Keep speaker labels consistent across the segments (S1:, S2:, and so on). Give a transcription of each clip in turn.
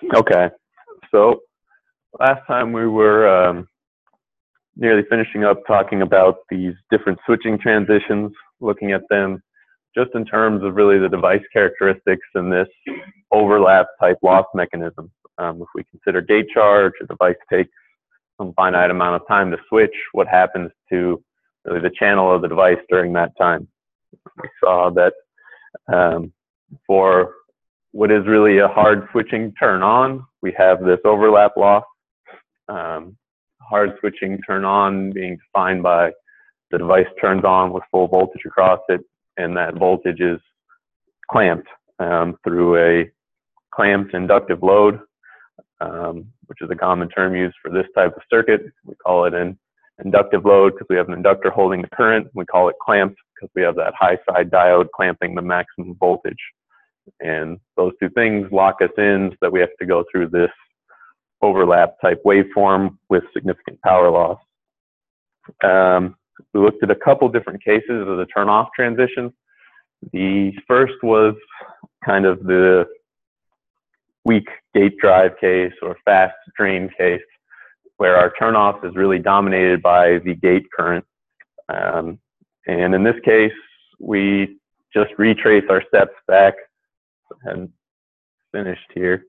S1: Okay, so last time we were nearly finishing up talking about these different switching transitions, looking at them just in terms of really the device characteristics and this overlap type loss mechanism. If we consider gate charge, a device takes some finite amount of time to switch, what happens to really the channel of the device during that time? We saw that for what is really a hard switching turn on, we have this overlap loss. Hard switching turn on being defined by the device turns on with full voltage across it, and that voltage is clamped through a clamped inductive load, which is a common term used for this type of circuit. We call it an inductive load because we have an inductor holding the current. We call it clamped because we have that high side diode clamping the maximum voltage. And those two things lock us in so that we have to go through this overlap type waveform with significant power loss. We looked at a couple different cases of the turn off transition. The first was kind of the weak gate drive case or fast drain case, where our turn off is really dominated by the gate current. And in this case, we just retrace our steps back and finished here.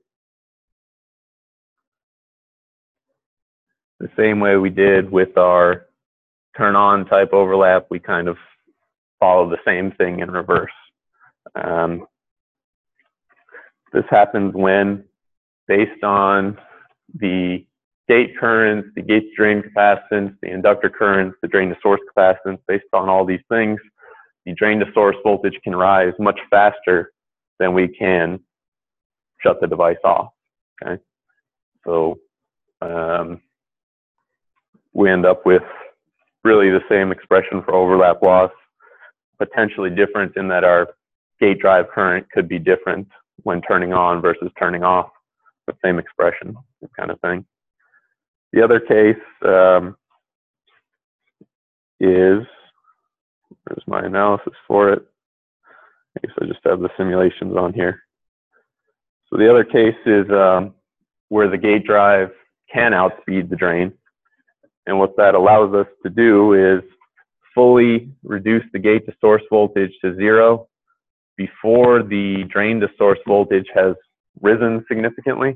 S1: The same way we did with our turn on type overlap, we kind of follow the same thing in reverse. This happens when, based on the gate currents, the gate to drain capacitance, the inductor currents, the drain to source capacitance, based on all these things, the drain to source voltage can rise much faster than we can shut the device off. Okay, so we end up with really the same expression for overlap loss, potentially different in that our gate drive current could be different when turning on versus turning off, the same expression, kind of thing. The other case is, there's my analysis for it. I guess I just have the simulations on here. So the other case is where the gate drive can outspeed the drain. And what that allows us to do is fully reduce the gate to source voltage to 0 before the drain to source voltage has risen significantly.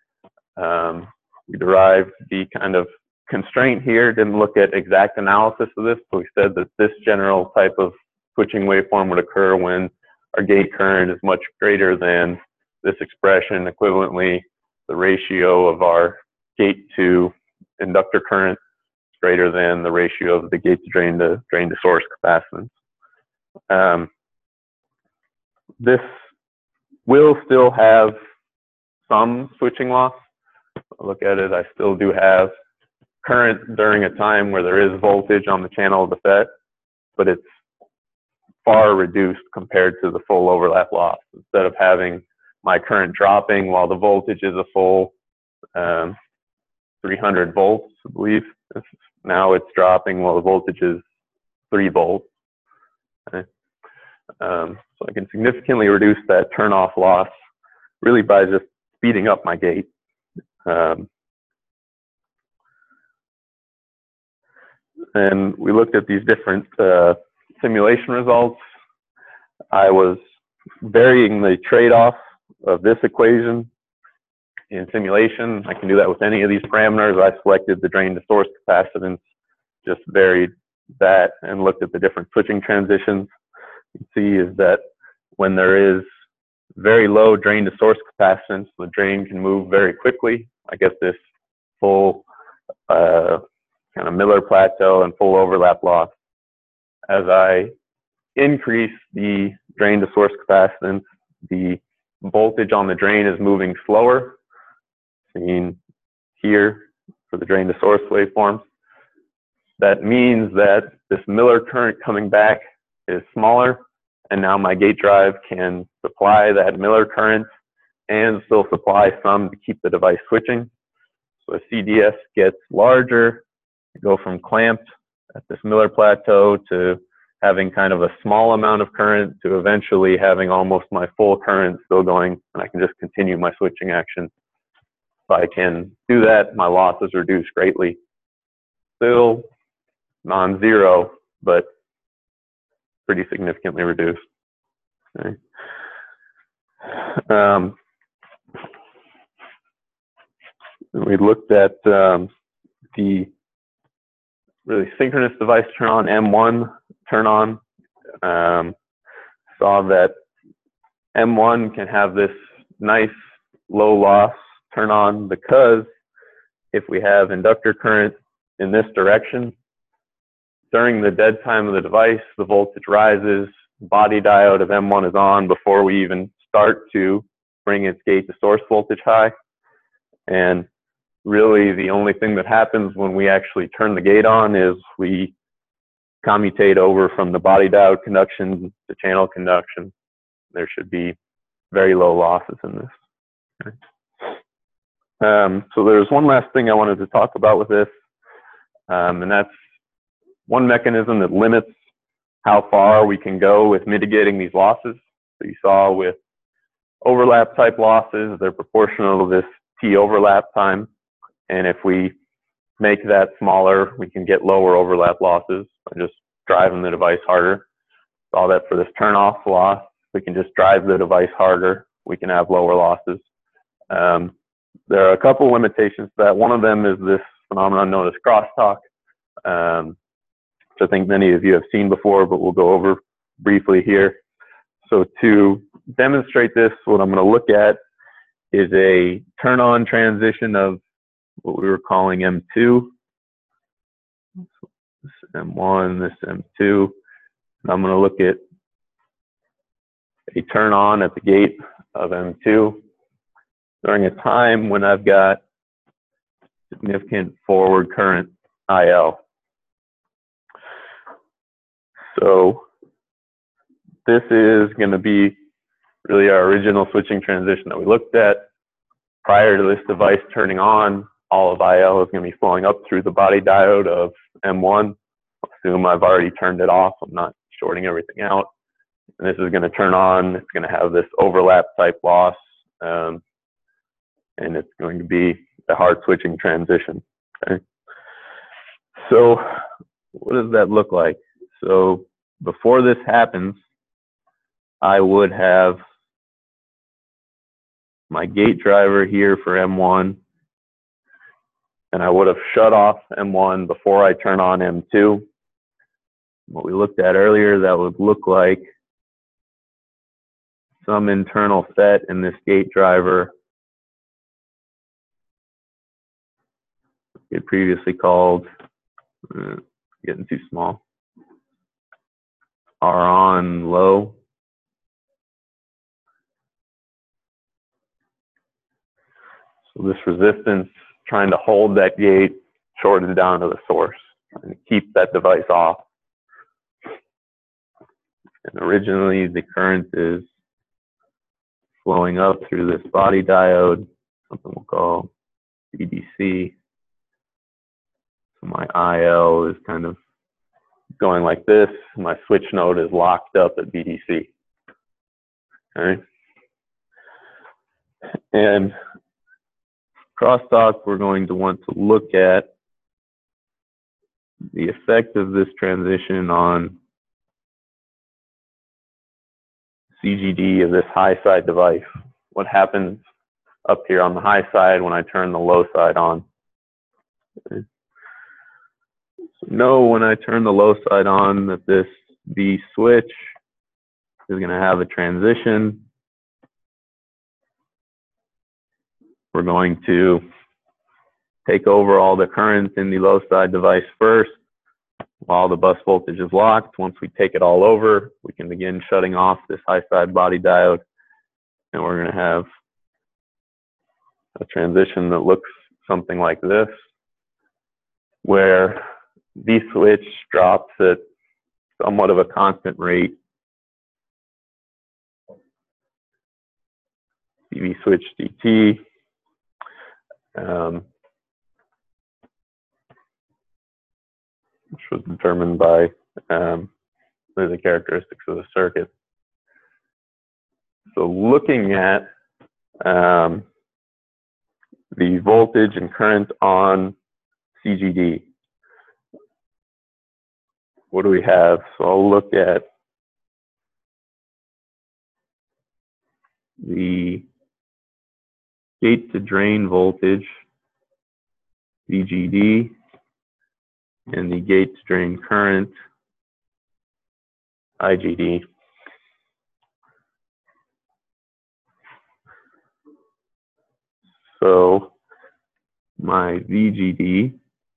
S1: We derived the kind of constraint here, didn't look at exact analysis of this, but we said that this general type of switching waveform would occur when our gate current is much greater than this expression. Equivalently, the ratio of our gate to inductor current is greater than the ratio of the gate to drain to source capacitance. This will still have some switching loss. Look at it, I still do have current during a time where there is voltage on the channel of the FET, but it's far reduced compared to the full overlap loss. Instead of having my current dropping while the voltage is a full 300 volts, I believe, now it's dropping while the voltage is 3 volts. Okay. So I can significantly reduce that turn off loss really by just speeding up my gate. And we looked at these different simulation results. I was varying the trade-off of this equation in simulation. I can do that with any of these parameters. I selected the drain to source capacitance, just varied that and looked at the different switching transitions. You can see is that when there is very low drain to source capacitance, the drain can move very quickly. I get this full kind of Miller plateau and full overlap loss. As I increase the drain to source capacitance, the voltage on the drain is moving slower, seen here for the drain to source waveforms. That means that this Miller current coming back is smaller, and now my gate drive can supply that Miller current and still supply some to keep the device switching. So as CDS gets larger, I go from clamped at this Miller plateau to having kind of a small amount of current to eventually having almost my full current still going, and I can just continue my switching action I can do that, my loss is reduced greatly. Still non-zero, but pretty significantly reduced. Okay. We looked at the really synchronous device turn on, M1 turn on. Saw that M1 can have this nice low loss turn on because if we have inductor current in this direction, during the dead time of the device, the voltage rises, body diode of M1 is on before we even start to bring its gate to source voltage high. And really the only thing that happens when we actually turn the gate on is we commutate over from the body diode conduction to channel conduction. There should be very low losses in this. Okay. So there's one last thing I wanted to talk about with this, and that's one mechanism that limits how far we can go with mitigating these losses. So you saw with overlap type losses, they're proportional to this T overlap time. And if we make that smaller, we can get lower overlap losses by just driving the device harder. Saw that for this turn off loss. We can just drive the device harder. We can have lower losses. There are a couple limitations to that. One of them is this phenomenon known as crosstalk, which I think many of you have seen before, but we'll go over briefly here. So to demonstrate this, what I'm going to look at is a turn on transition of what we were calling M2. This M1, this M2. And I'm going to look at a turn on at the gate of M2 during a time when I've got significant forward current IL. So this is going to be really our original switching transition that we looked at. Prior to this device turning on, all of IL is going to be flowing up through the body diode of M1. Assume I've already turned it off. I'm not shorting everything out. And this is going to turn on. It's going to have this overlap type loss. And it's going to be a hard switching transition. Okay. So what does that look like? So before this happens, I would have my gate driver here for M1, and I would have shut off M1 before I turn on M2. What we looked at earlier, that would look like some internal set in this gate driver. It previously called, getting too small, R on low. So this resistance trying to hold that gate shorted down to the source, trying to keep that device off. And originally the current is flowing up through this body diode, something we'll call BDC. So my IL is kind of going like this. My switch node is locked up at BDC. Okay. And crosstalk, we're going to want to look at the effect of this transition on CGD of this high side device. What happens up here on the high side when I turn the low side on? Okay. So know when I turn the low side on that this B switch is going to have a transition. We're going to take over all the current in the low side device first while the bus voltage is locked. Once we take it all over, we can begin shutting off this high side body diode, and we're going to have a transition that looks something like this, where B switch drops at somewhat of a constant rate. CV switch DT. Which was determined by the characteristics of the circuit. So looking at the voltage and current on CGD. What do we have? So I'll look at the gate to drain voltage, VGD, and the gate to drain current, IGD. So my VGD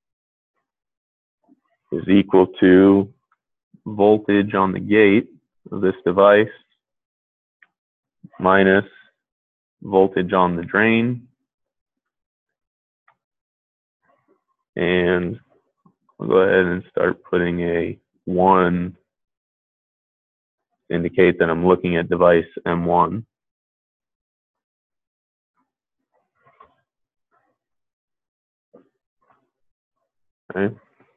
S1: is equal to voltage on the gate of this device minus voltage on the drain, and I'll go ahead and start putting a 1 to indicate that I'm looking at device M1. Okay.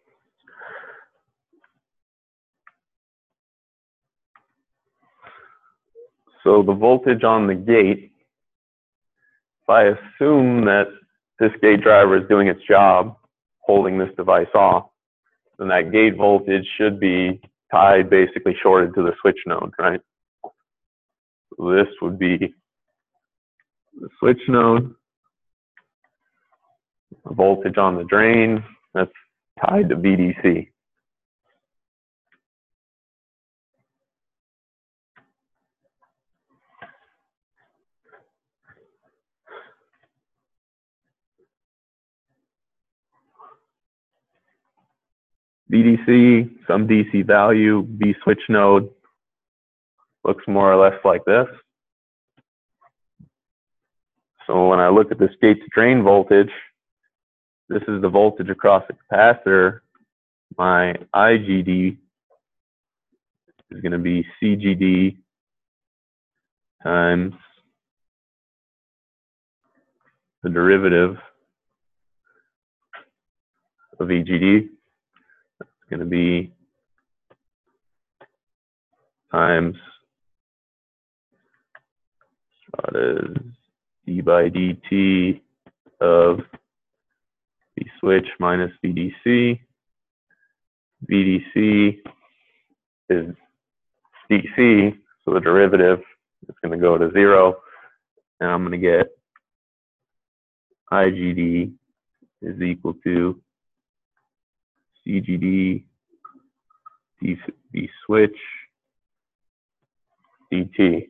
S1: So the voltage on the gate, if I assume that this gate driver is doing its job, holding this device off, then that gate voltage should be tied, basically shorted to the switch node, right? So this would be the switch node, the voltage on the drain, that's tied to VDC. VDC, some DC value, V switch node, looks more or less like this. So when I look at this gate to drain voltage, this is the voltage across the capacitor. My IGD is going to be CGD times the derivative of VGD. It's going to be times what is d by dt of V switch minus VDC. VDC is DC, so the derivative is going to go to 0, and I'm going to get IGD is equal to CGD V switch dt.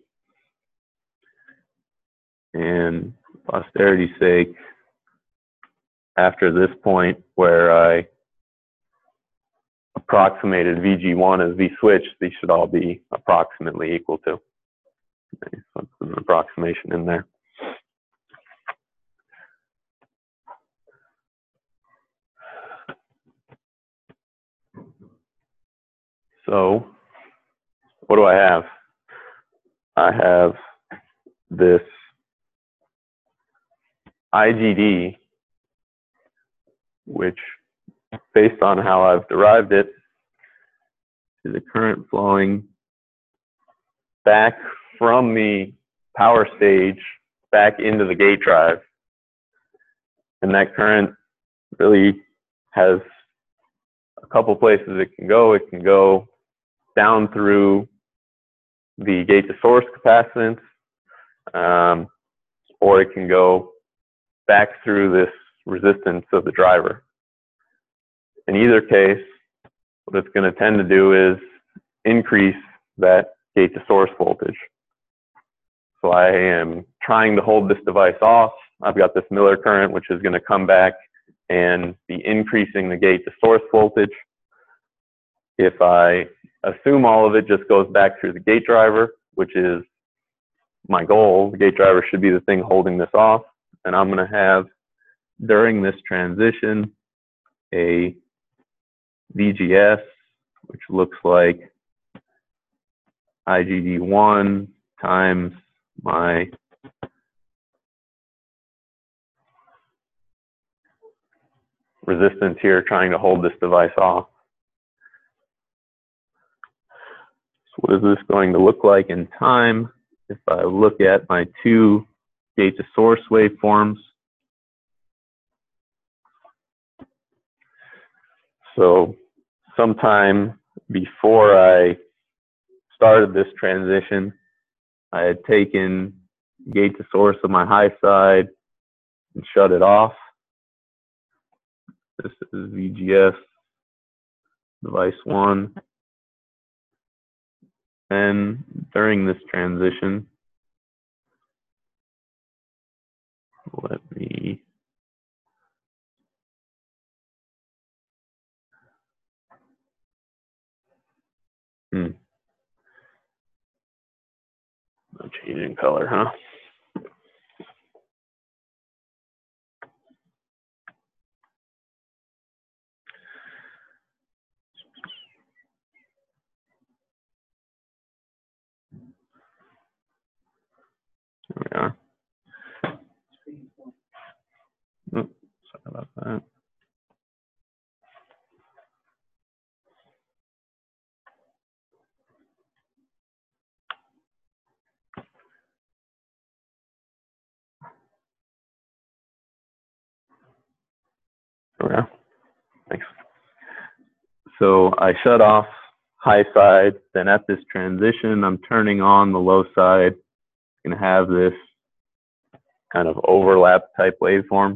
S1: And for posterity's sake, after this point where I approximated VG1 as V switch, these should all be approximately equal to. Okay, so let's put an approximation in there. So what do I have? I have this IGD, which, based on how I've derived it, is a current flowing back from the power stage back into the gate drive. And that current really has a couple places it can go. It can go down through the gate to source capacitance, or it can go back through this resistance of the driver. In either case, what it's going to tend to do is increase that gate to source voltage. So I am trying to hold this device off. I've got this Miller current, which is going to come back and be increasing the gate to source voltage. If I assume all of it just goes back through the gate driver, which is my goal, the gate driver should be the thing holding this off, and I'm going to have, during this transition, a VGS, which looks like IGD1 times my resistance here trying to hold this device off. So what is this going to look like in time? If I look at my two gate to source waveforms, So sometime before I started this transition, I had taken gate to source of my high side and shut it off. This is VGS device 1. And during this transition, let me no changing color, huh? There we are. Oops, sorry about that. There we are. Thanks. So I shut off high side, then at this transition, I'm turning on the low side. I'm gonna have this kind of overlap type waveform.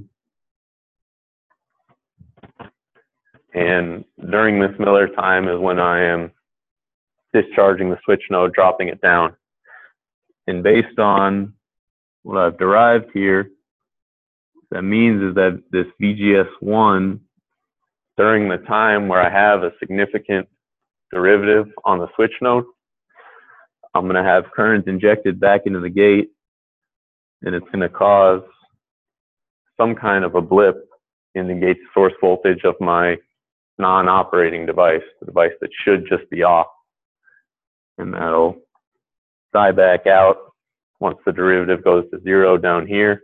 S1: And during this Miller time is when I am discharging the switch node, dropping it down. And based on what I've derived here, that means is that this VGS1, during the time where I have a significant derivative on the switch node, I'm going to have current injected back into the gate, and it's going to cause some kind of a blip in the gate source voltage of my non-operating device, the device that should just be off. And that'll die back out once the derivative goes to 0 down here.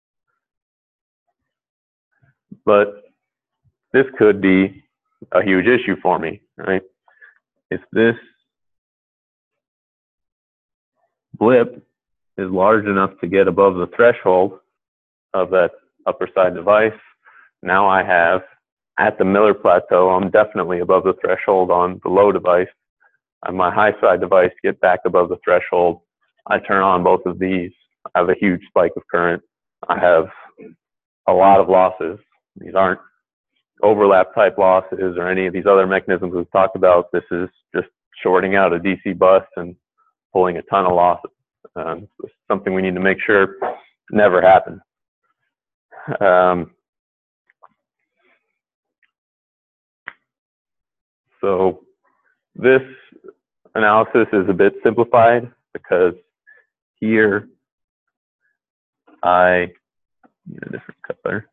S1: But this could be a huge issue for me, right? If this blip is large enough to get above the threshold of that upper side device, now I have, at the Miller plateau, I'm definitely above the threshold on the low device. On my high side device, get back above the threshold. I turn on both of these. I have a huge spike of current. I have a lot of losses. These aren't overlap type losses or any of these other mechanisms we've talked about. This is just shorting out a DC bus and pulling a ton of losses. It's something we need to make sure never happens. So this analysis is a bit simplified because here I need a different color.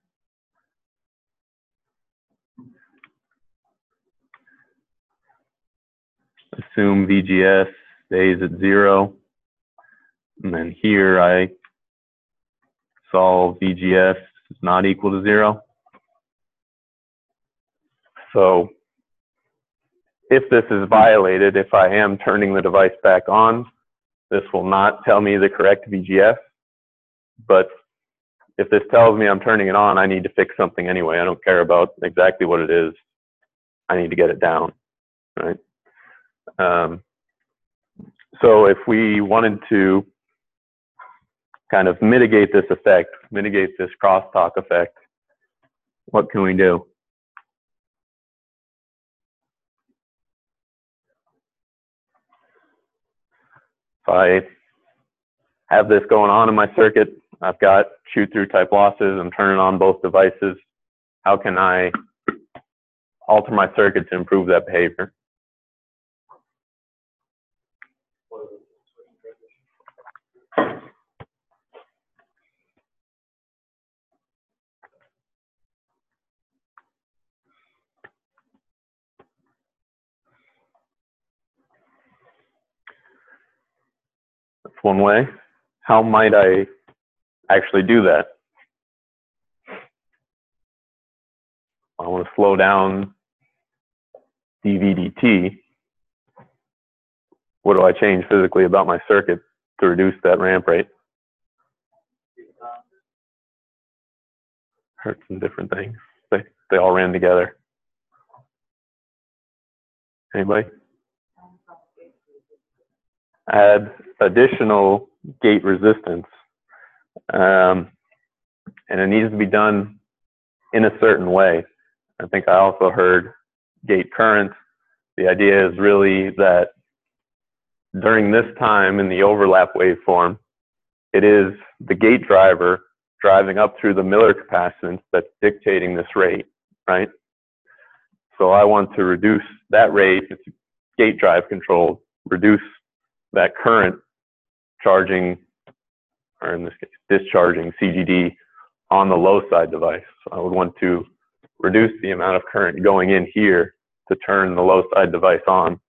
S1: Assume VGS stays at 0. And then here I solve VGS is not equal to 0. So if this is violated, if I am turning the device back on, this will not tell me the correct VGS. But if this tells me I'm turning it on, I need to fix something anyway. I don't care about exactly what it is. I need to get it down, right? So if we wanted to kind of mitigate this effect, mitigate this crosstalk effect, what can we do? If I have this going on in my circuit, I've got shoot through type losses, I'm turning on both devices. How can I alter my circuit to improve that behavior? That's one way. How might I actually do that? I want to slow down dVdt. What do I change physically about my circuit to reduce that ramp rate? Heard some different things. They all ran together. Anybody? Add additional gate resistance. And it needs to be done in a certain way. I think I also heard gate current. The idea is really that during this time in the overlap waveform, it is the gate driver driving up through the Miller capacitance that's dictating this rate, right? So I want to reduce that rate, it's gate drive controlled, reduce that current charging, or in this case, discharging CGD on the low side device. So I would want to reduce the amount of current going in here to turn the low side device on.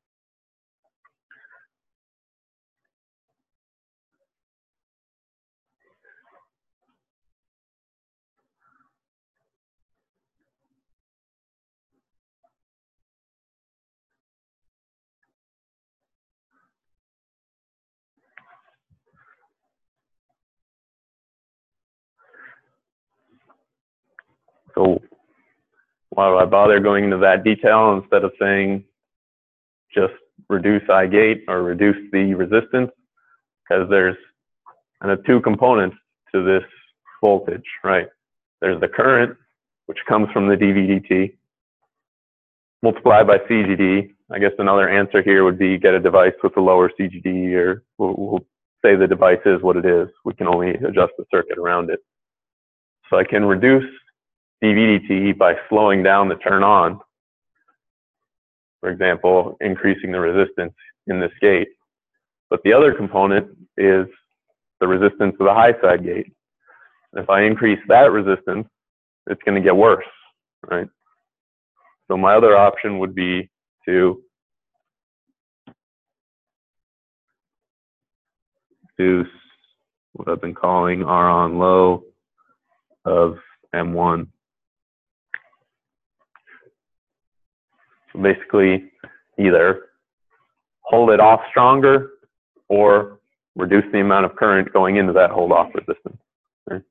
S1: So why do I bother going into that detail instead of saying just reduce I gate or reduce the resistance? Because there's kind of two components to this voltage, right? There's the current, which comes from the DVDT, multiplied by CGD. I guess another answer here would be get a device with a lower CGD, or we'll say the device is what it is. We can only adjust the circuit around it. So I can reduce DVDT by slowing down the turn on, for example, increasing the resistance in this gate. But the other component is the resistance of the high side gate. And if I increase that resistance, it's going to get worse, right? So my other option would be to do what I've been calling R on low of M1. So basically, either hold it off stronger or reduce the amount of current going into that hold off resistance. Okay.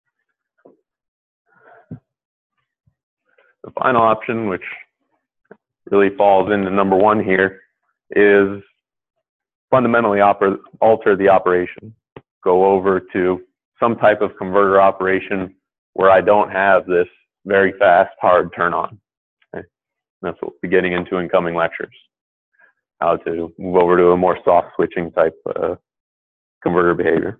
S1: The final option, which really falls into number one here, is fundamentally alter the operation. Go over to some type of converter operation where I don't have this very fast, hard turn on. Okay. That's what we'll be getting into in coming lectures. How to move over to a more soft switching type converter behavior.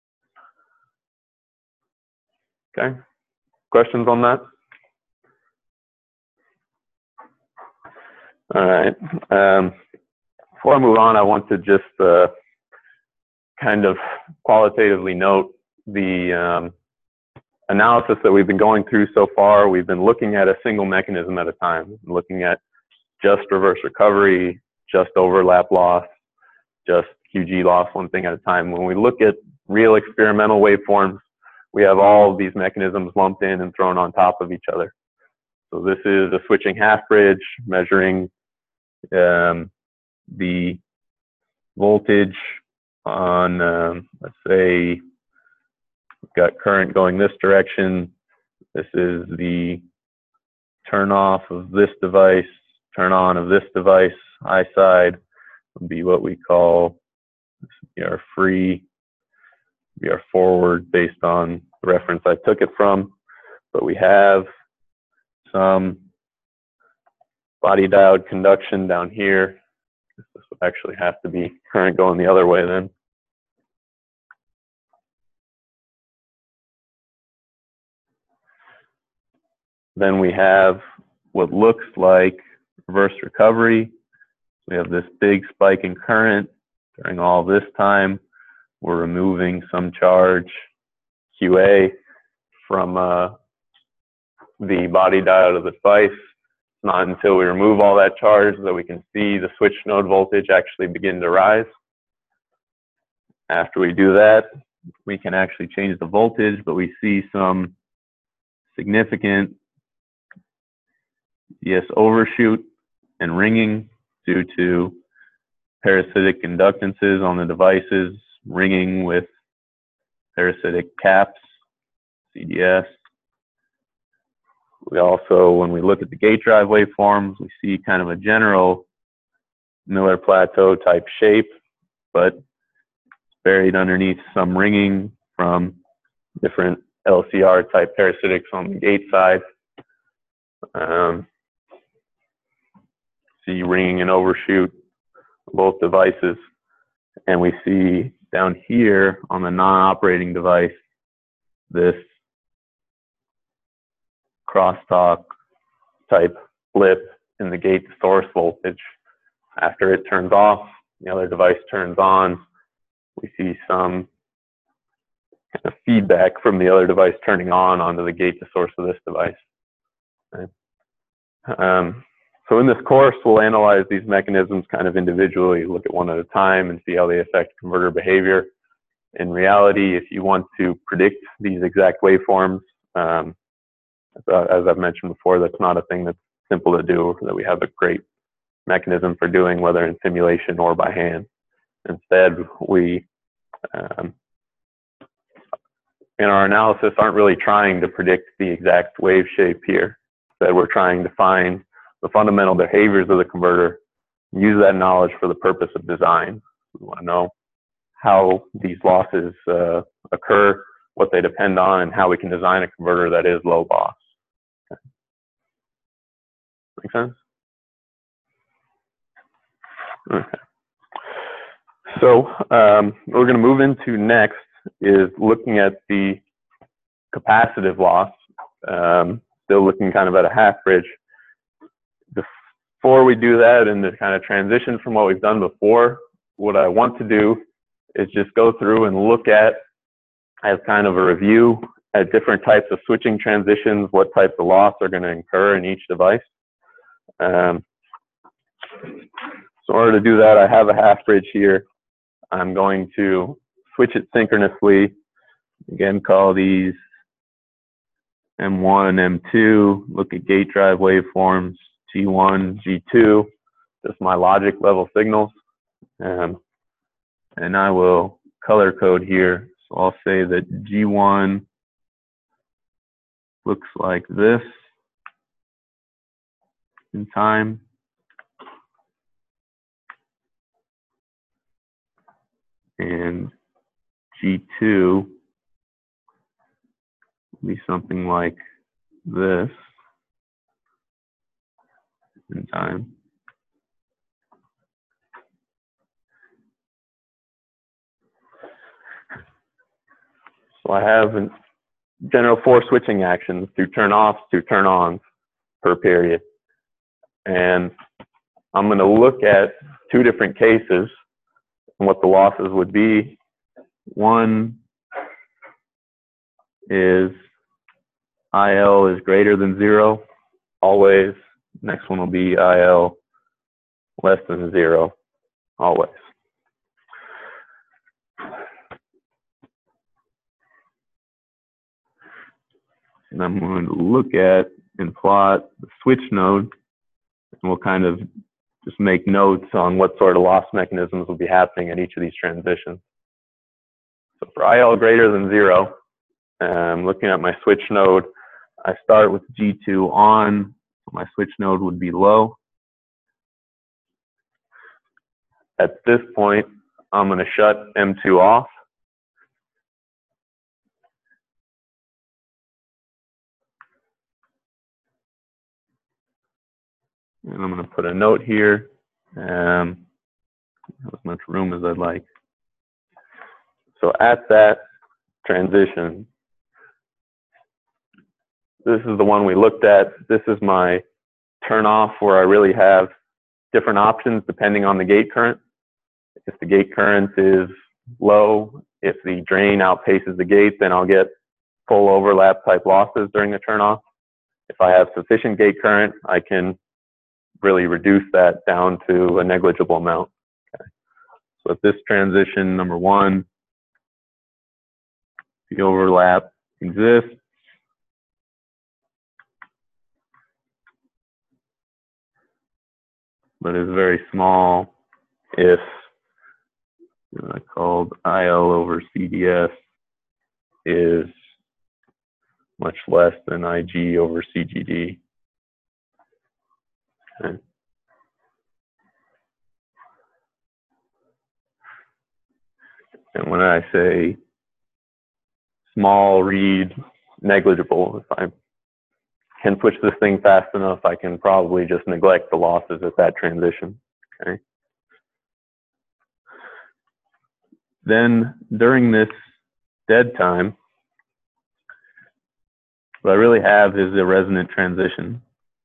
S1: Okay. Questions on that? All right. Before I move on, I want to just kind of qualitatively note the analysis that we've been going through so far. We've been looking at a single mechanism at a time, looking at just reverse recovery, just overlap loss, just QG loss, one thing at a time. When we look at real experimental waveforms, we have all of these mechanisms lumped in and thrown on top of each other. So this is a switching half bridge measuring the voltage on, let's say, we've got current going this direction. This is the turn off of this device, turn on of this device. High side would be what we call our free, be our forward based on the reference I took it from. But we have some body diode conduction down here. This would actually have to be current going the other way then. Then we have what looks like reverse recovery. We have this big spike in current. During all this time, we're removing some charge, QA, from the body diode of the device. It's not until we remove all that charge that we can see the switch node voltage actually begin to rise. After we do that, we can actually change the voltage, but we see some significant CS overshoot and ringing due to parasitic inductances on the devices, ringing with parasitic caps, CDS. We also, when we look at the gate drive waveforms, we see kind of a general Miller Plateau type shape, but buried underneath some ringing from different LCR type parasitics on the gate side. See ringing and overshoot both devices. And we see down here on the non-operating device, this crosstalk type blip in the gate to source voltage. After it turns off, the other device turns on, we see some kind of feedback from the other device turning on onto the gate to source of this device. Okay. So in this course, we'll analyze these mechanisms kind of individually, look at one at a time and see how they affect converter behavior. In reality, if you want to predict these exact waveforms, as I've mentioned before, that's not a thing that's simple to do, that we have a great mechanism for doing, whether in simulation or by hand. Instead, we, in our analysis, aren't really trying to predict the exact wave shape here. Instead, we're trying to find the fundamental behaviors of the converter, use that knowledge for the purpose of design. We want to know how these losses occur, what they depend on, and how we can design a converter that is low loss. Okay. Make sense? Okay. So what we're going to move into next is looking at the capacitive loss, still looking kind of at a half bridge. Before we do that and to kind of transition from what we've done before, what I want to do is just go through and look at, as kind of a review, at different types of switching transitions, what types of loss are going to incur in each device. So in order to do that, I have a half bridge here. I'm going to switch it synchronously. Again, call these M1 and M2. Look at gate drive waveforms, G1, G2, just my logic level signals. And I will color code here. So I'll say that G1 looks like this in time. And G2 will be something like this in time. So I have in general 4 switching actions, 2 turn-offs, 2 turn-ons per period. And I'm going to look at 2 different cases and what the losses would be. One is IL is greater than 0, always. Next one will be IL less than 0, always. And I'm going to look at and plot the switch node, and we'll kind of just make notes on what sort of loss mechanisms will be happening at each of these transitions. So for IL greater than 0, looking at my switch node, I start with G2 on, so my switch node would be low. At this point, I'm going to shut M2 off. And I'm going to put a note here, as much room as I'd like. So at that transition, this is the one we looked at. This is my turn off where I really have different options depending on the gate current. If the gate current is low, if the drain outpaces the gate, then I'll get full overlap type losses during the turn off. If I have sufficient gate current, I can really reduce that down to a negligible amount. Okay. So at this transition, number 1, the overlap exists. But is very small if called IL over CDS is much less than IG over CGD. Okay. And when I say small, read, negligible, if I can switch this thing fast enough, I can probably just neglect the losses at that transition. Okay. Then during this dead time, what I really have is a resonant transition.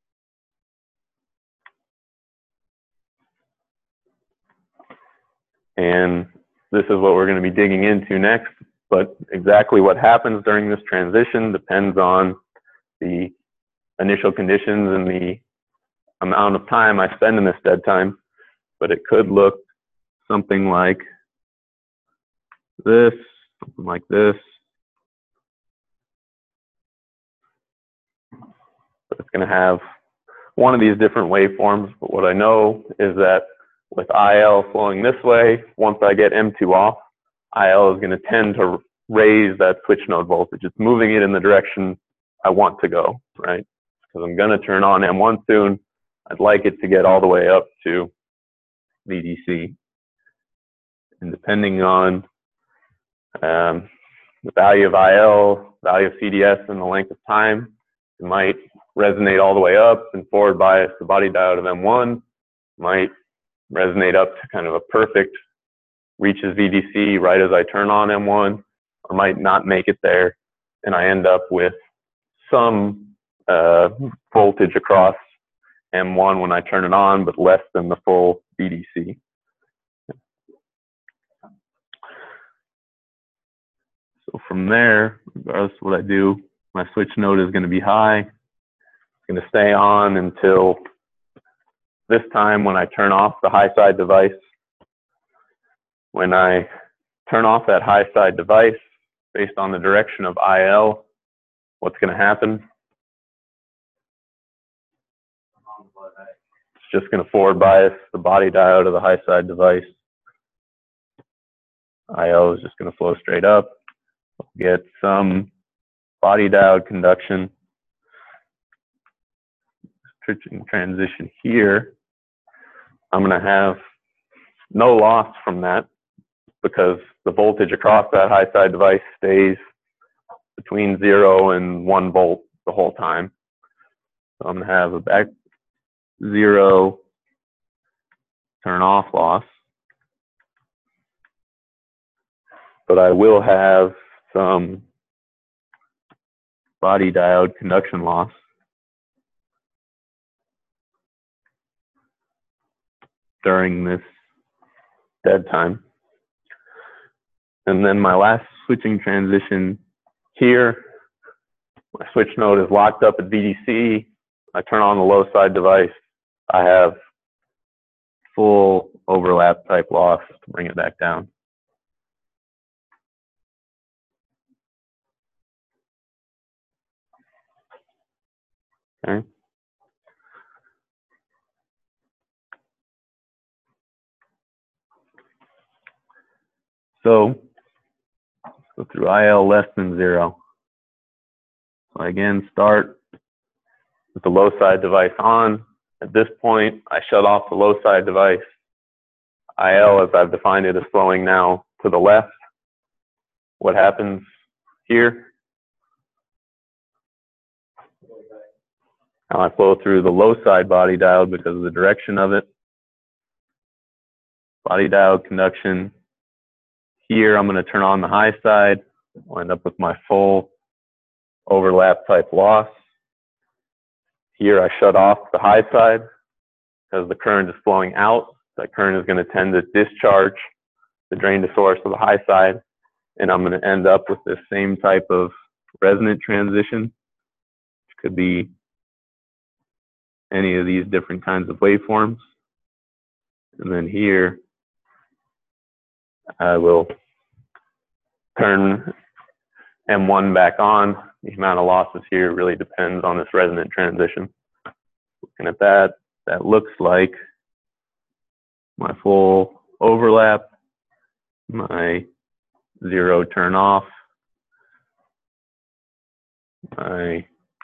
S1: And this is what we're going to be digging into next. But exactly what happens during this transition depends on the initial conditions and the amount of time I spend in this dead time. But it could look something like this, something like this. But it's going to have one of these different waveforms. But what I know is that with IL flowing this way, once I get M2 off, IL is going to tend to raise that switch node voltage. It's moving it in the direction I want to go, right? Because I'm going to turn on M1 soon. I'd like it to get all the way up to VDC. And depending on the value of IL, value of CDS, and the length of time, it might resonate all the way up and forward bias the body diode of M1, might resonate up to kind of a perfect, reaches VDC right as I turn on M1, or might not make it there, and I end up with some voltage across M1 when I turn it on, but less than the full VDC. So from there, regardless of what I do, my switch node is going to be high. It's going to stay on until this time when I turn off the high side device. When I turn off that high side device, based on the direction of IL, what's going to happen? It's just going to forward bias the body diode of the high side device. IL is just going to flow straight up. Get some body diode conduction. Switching transition here. I'm going to have no loss from that because the voltage across that high side device stays between 0 and 1 volt the whole time. So I'm going to have a back 0 turn off loss. But I will have some body diode conduction loss. During this dead time. And then my last switching transition here, my switch node is locked up at VDC. I turn on the low side device. I have full overlap type loss to bring it back down. Okay. So let's go through IL less than 0. So I again start with the low side device on. At this point, I shut off the low side device. IL, as I've defined it, is flowing now to the left. What happens here? Now I flow through the low side body diode because of the direction of it. Body diode conduction. Here, I'm going to turn on the high side. I'll end up with my full overlap type loss. Here, I shut off the high side because the current is flowing out. That current is going to tend to discharge the drain to source of the high side. And I'm going to end up with this same type of resonant transition, which could be any of these different kinds of waveforms. And then here, I will turn M1 back on. The amount of losses here really depends on this resonant transition. Looking at that, that looks like my full overlap, my 0 turn off, my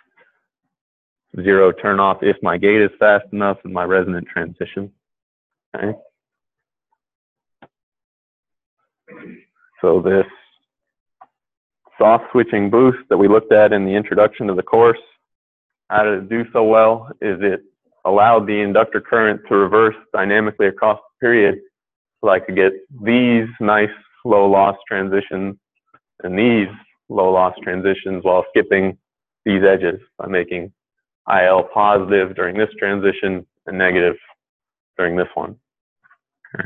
S1: 0 turn off if my gate is fast enough, and my resonant transition. Okay. So this soft switching boost that we looked at in the introduction to the course, how did it do so well is it allowed the inductor current to reverse dynamically across the period, so I could get these nice low loss transitions and these low loss transitions while skipping these edges by making IL positive during this transition and negative during this one. Okay.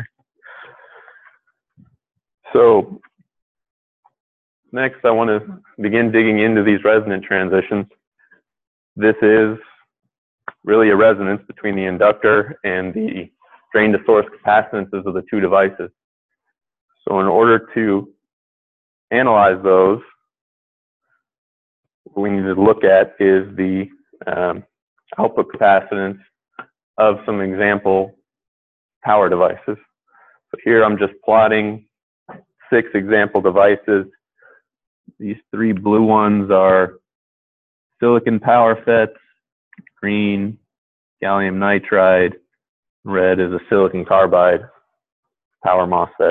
S1: So next I want to begin digging into these resonant transitions. This is really a resonance between the inductor and the drain to source capacitances of the two devices. So in order to analyze those, what we need to look at is the output capacitance of some example power devices. So here I'm just plotting 6 example devices. These 3 blue ones are silicon power FETs, green gallium nitride, red is a silicon carbide power MOSFET.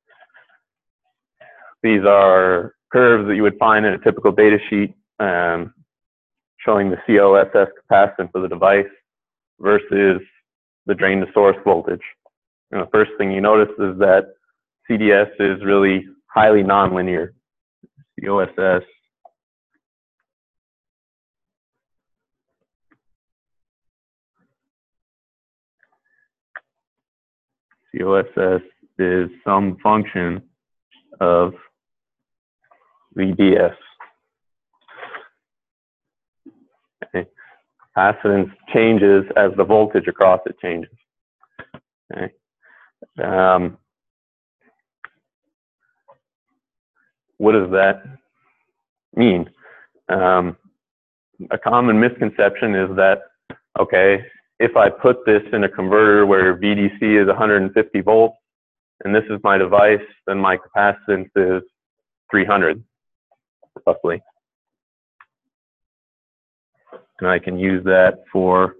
S1: These are curves that you would find in a typical data sheet showing the COSS capacitance of the device versus the drain to source voltage. And the first thing you notice is that CDS is really highly nonlinear. COSS is some function of VDS. Okay. Capacitance changes as the voltage across it changes. Okay. What does that mean? A common misconception is that, okay, if I put this in a converter where VDC is 150 volts, and this is my device, then my capacitance is 300, roughly. And I can use that for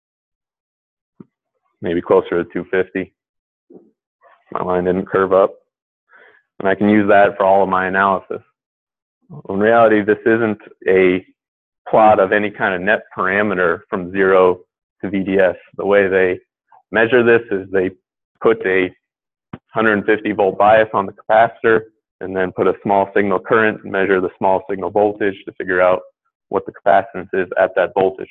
S1: maybe closer to 250. My line didn't curve up. And I can use that for all of my analysis. In reality, this isn't a plot of any kind of net parameter from 0 to VDS. The way they measure this is they put a 150 volt bias on the capacitor and then put a small signal current and measure the small signal voltage to figure out what the capacitance is at that voltage.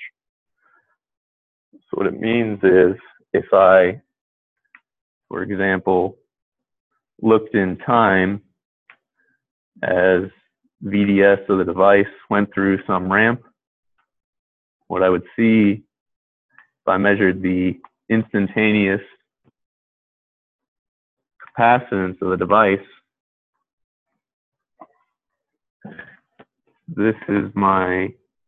S1: So what it means is if I, for example, looked in time as VDS of the device went through some ramp, what I would see if I measured the instantaneous capacitance of the device, this is my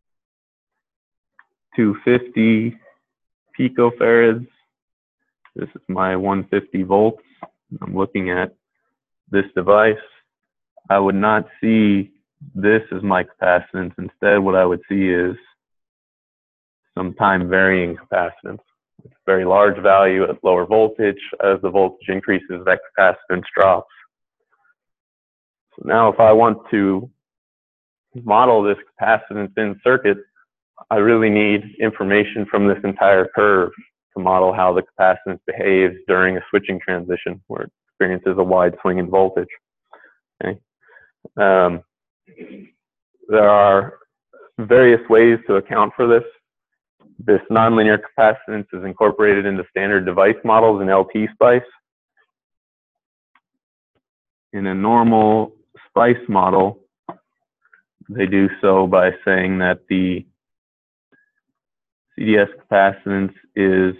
S1: 250 picofarads, this is my 150 volts. I'm looking at this device. I would not see this as my capacitance. Instead, what I would see is some time varying capacitance. It's a very large value at lower voltage. As the voltage increases, that capacitance drops. So now if I want to model this capacitance in circuit, I really need information from this entire curve to model how the capacitance behaves during a switching transition where it experiences a wide swing in voltage. Okay. There are various ways to account for this. This nonlinear capacitance is incorporated into standard device models in LT SPICE. In a normal SPICE model, they do so by saying that the CDS capacitance is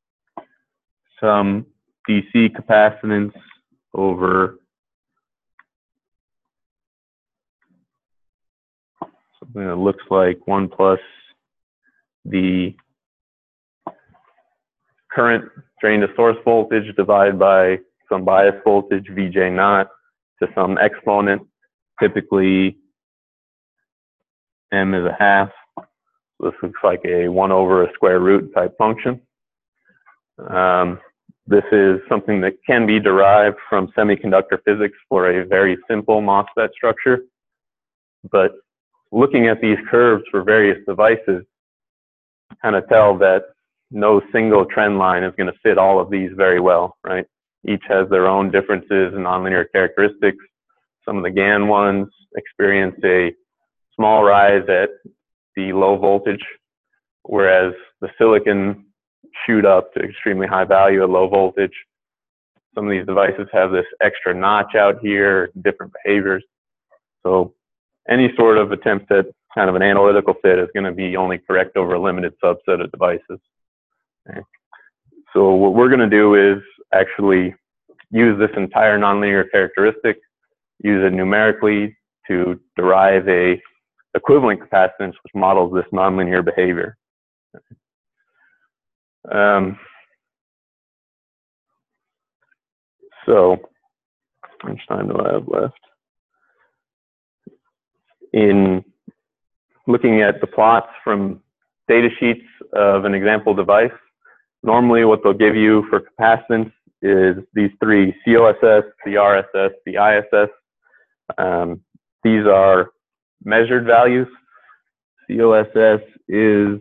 S1: some DC capacitance over something that looks like 1 plus the current drain to source voltage divided by some bias voltage, VJ naught, to some exponent. Typically, M is a half. This looks like a 1 over a square root type function. This is something that can be derived from semiconductor physics for a very simple MOSFET structure. But looking at these curves for various devices, kind of tell that no single trend line is going to fit all of these very well, right? Each has their own differences and nonlinear characteristics. Some of the GaN ones experience a small rise at the low voltage, whereas the silicon shoot up to extremely high value at low voltage. Some of these devices have this extra notch out here, different behaviors. So any sort of attempt at kind of an analytical fit is going to be only correct over a limited subset of devices. Okay. So what we're going to do is actually use this entire nonlinear characteristic, use it numerically to derive a equivalent capacitance which models this nonlinear behavior. So how much time do I have left? In looking at the plots from data sheets of an example device, normally what they'll give you for capacitance is these three: COSS, the RSS, the ISS. These are measured values. COSS is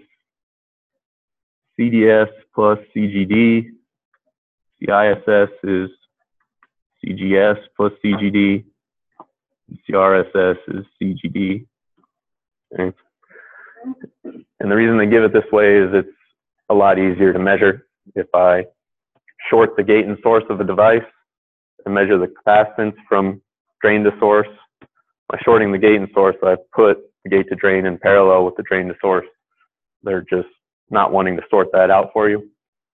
S1: CDS plus CGD. The ISS is CGS plus CGD. CRSS is CGD. Okay. And the reason they give it this way is it's a lot easier to measure. If I short the gate and source of a device and measure the capacitance from drain to source, by shorting the gate and source, I've put the gate to drain in parallel with the drain to source. They're just not wanting to sort that out for you.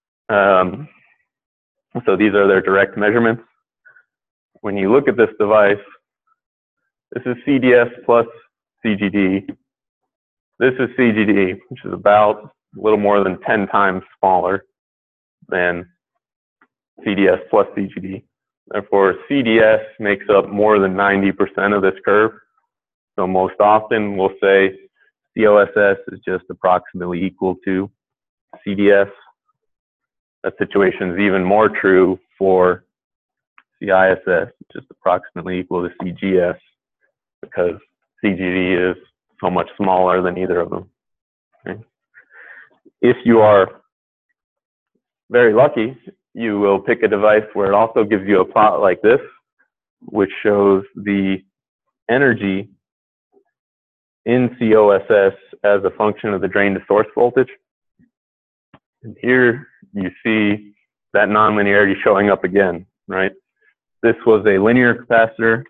S1: So these are their direct measurements. When you look at this device, this is CDS plus CGD. This is CGD, which is about a little more than 10 times smaller than CDS plus CGD. Therefore, CDS makes up more than 90% of this curve. So most often we'll say COSS is just approximately equal to CDS. That situation is even more true for CISS, just approximately equal to CGS, because CGD is so much smaller than either of them. Okay. If you are very lucky, you will pick a device where it also gives you a plot like this, which shows the energy in COSS as a function of the drain to source voltage. And here you see that nonlinearity showing up again, right? This was a linear capacitor.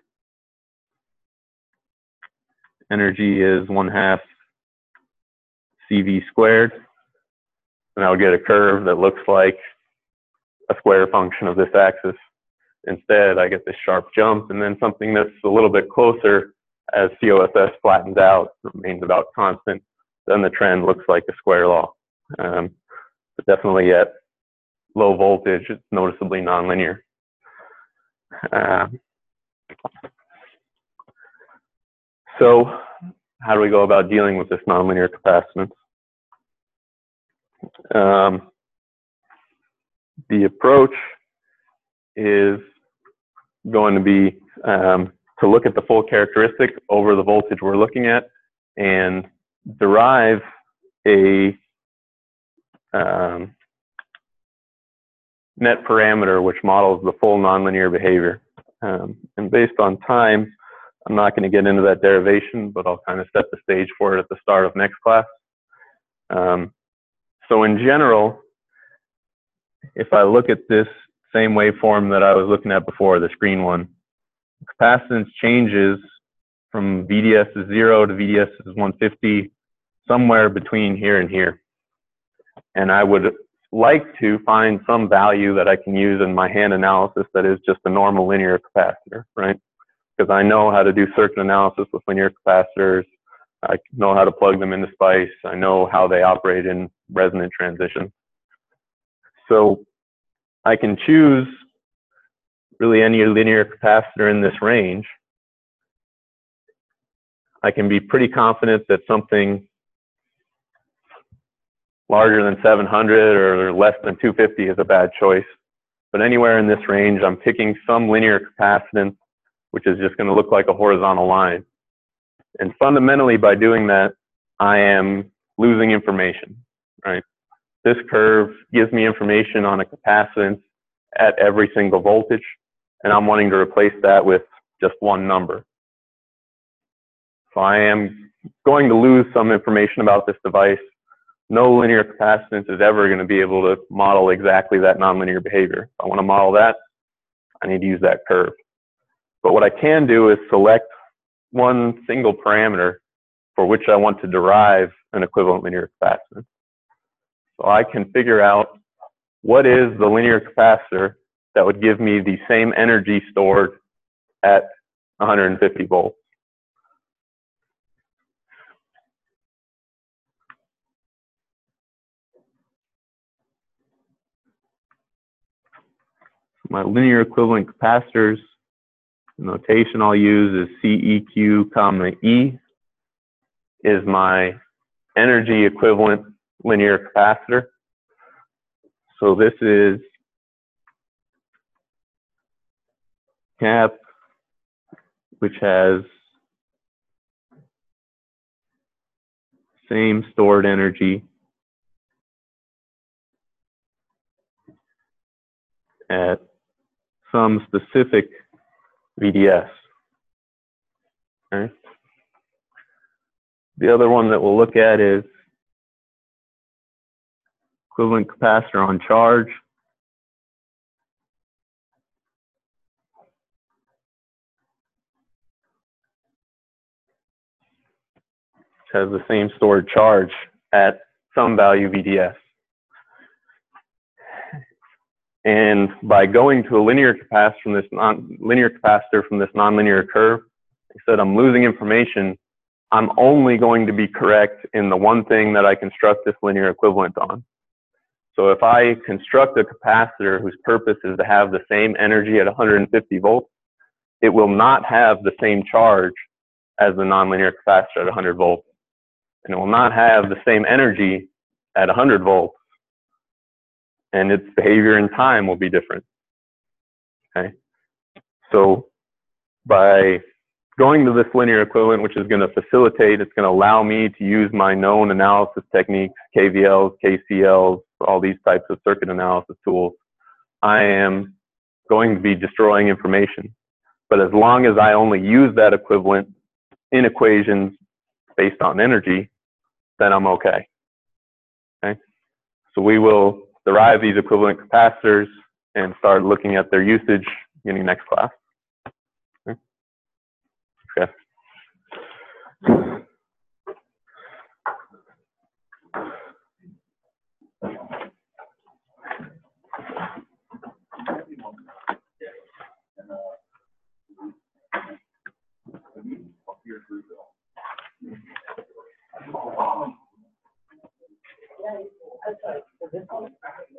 S1: Energy is 1/2 CV squared. And I'll get a curve that looks like a square function of this axis. Instead, I get this sharp jump, and then something that's a little bit closer as COSS flattens out, remains about constant. Then the trend looks like a square law. But definitely at low voltage, it's noticeably nonlinear. So how do we go about dealing with this nonlinear capacitance? The approach is going to be to look at the full characteristic over the voltage we're looking at and derive a net parameter which models the full nonlinear behavior. And based on time, I'm not going to get into that derivation, but I'll kind of set the stage for it at the start of next class. So in general, if I look at this same waveform that I was looking at before, the green one, capacitance changes from VDS is 0 to VDS is 150, somewhere between here and here. And I would like to find some value that I can use in my hand analysis that is just a normal linear capacitor, right? Because I know how to do circuit analysis with linear capacitors. I know how to plug them into SPICE. I know how they operate in resonant transition. So I can choose really any linear capacitor in this range. I can be pretty confident that something larger than 700 or less than 250 is a bad choice. but anywhere in this range, I'm picking some linear capacitance, which is just going to look like a horizontal line. And fundamentally, by doing that, I am losing information, right? This curve gives me information on a capacitance at every single voltage, and I'm wanting to replace that with just one number. So I am going to lose some information about this device. No linear capacitance is ever going to be able to model exactly that nonlinear behavior. If I want to model that, I need to use that curve. But what I can do is select one single parameter for which I want to derive an equivalent linear capacitance. So I can figure out what is the linear capacitor that would give me the same energy stored at 150 volts. My linear equivalent capacitors, the notation I'll use is CEQ comma E is my energy equivalent linear capacitor. So this is cap, which has same stored energy at some specific VDS. Okay. The other one that we'll look at is equivalent capacitor on charge. Which has the same stored charge at some value VDS. And by going to a linear capacitor from this nonlinear curve, instead I'm losing information, I'm only going to be correct in the one thing that I construct this linear equivalent on. So if I construct a capacitor whose purpose is to have the same energy at 150 volts, it will not have the same charge as the nonlinear capacitor at 100 volts. And it will not have the same energy at 100 volts. And its behavior in time will be different. Okay? So by going to this linear equivalent, which is going to facilitate, it's going to allow me to use my known analysis techniques, KVLs, KCLs, all these types of circuit analysis tools, I am going to be destroying information. But as long as I only use that equivalent in equations based on energy, then I'm okay. Okay? So we will derive these equivalent capacitors and start looking at their usage beginning next class. Okay.